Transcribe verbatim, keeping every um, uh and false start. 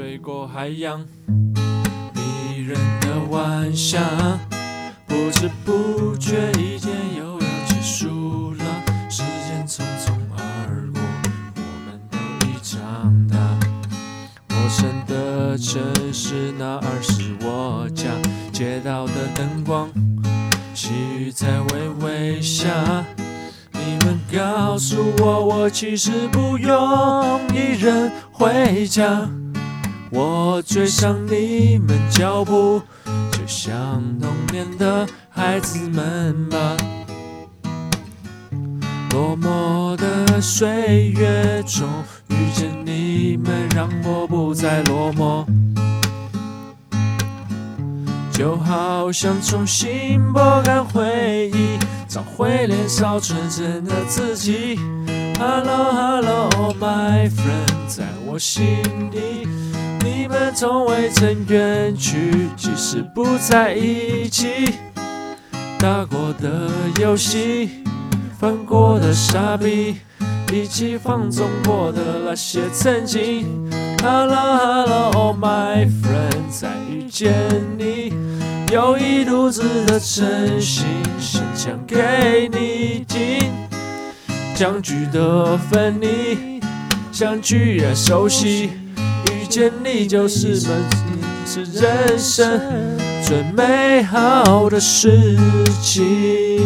飞过海洋，迷人的晚霞，不知不觉一天又要结束了。时间匆匆而过，我们都已长大。陌生的城市，那儿是我家，街道的灯光，细雨在微微下。你们告诉我，我其实不用一人回家。我追上你们脚步，就像童年的孩子们吧。落寞的岁月中遇见你们，让我不再落寞。就好像重新拨开回忆，找回年少纯真的自己。Hello Hello my friend， 在我心里，你们从未曾远去，即使不在一起。打过的游戏，犯过的傻逼，一起放纵过的那些曾经。Hello Hello my friend， 再遇见你，有一肚子的真心，先讲给你听。相聚的分离，相聚也熟悉，遇见你就是门，是人生最美好的事情。